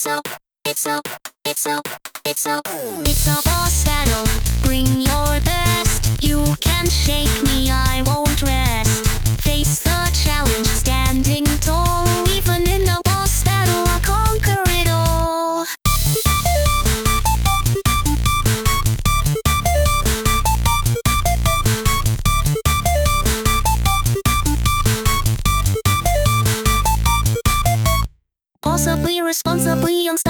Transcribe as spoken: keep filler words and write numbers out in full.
It's a, it's a, it's a, it's a, it's a boss battle. Bring your best. You can shake me, I won't rest. Face the challenge, standing tall. Even in a boss battle, I'll conquer it all. Possibly, responsibly,